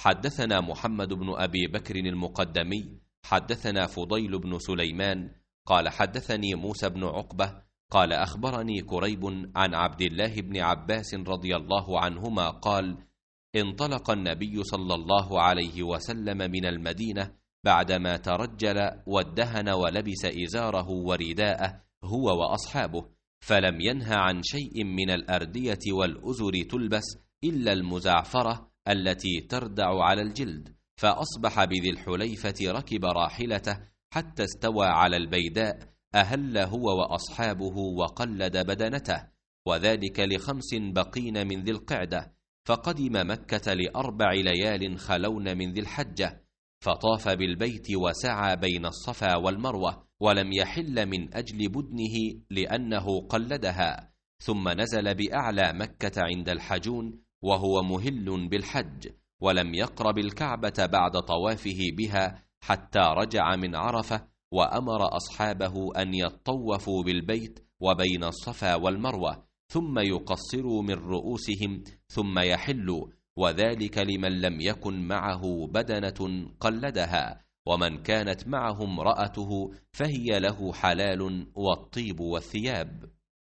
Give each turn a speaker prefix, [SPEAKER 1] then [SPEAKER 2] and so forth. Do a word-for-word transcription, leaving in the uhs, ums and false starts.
[SPEAKER 1] حدثنا محمد بن أبي بكر المقدمي حدثنا فضيل بن سليمان قال حدثني موسى بن عقبة قال أخبرني كريب عن عبد الله بن عباس رضي الله عنهما قال: انطلق النبي صلى الله عليه وسلم من المدينة بعدما ترجل وادهن ولبس إزاره ورداءه هو وأصحابه، فلم ينه عن شيء من الأردية والأزر تلبس إلا المزعفرة التي تردع على الجلد، فأصبح بذي الحليفة ركب راحلته حتى استوى على البيداء، أهل هو وأصحابه وقلد بدنته، وذلك لخمس بقين من ذي القعدة، فقدم مكة لأربع ليال خلون من ذي الحجة، فطاف بالبيت وسعى بين الصفا والمروة، ولم يحل من أجل بدنه لأنه قلدها، ثم نزل بأعلى مكة عند الحجون وهو مهل بالحج، ولم يقرب الكعبة بعد طوافه بها حتى رجع من عرفة، وأمر أصحابه أن يطوفوا بالبيت وبين الصفا والمروة، ثم يقصروا من رؤوسهم ثم يحلوا، وذلك لمن لم يكن معه بدنة قلدها، ومن كانت معه امرأته فهي له حلال، والطيب والثياب.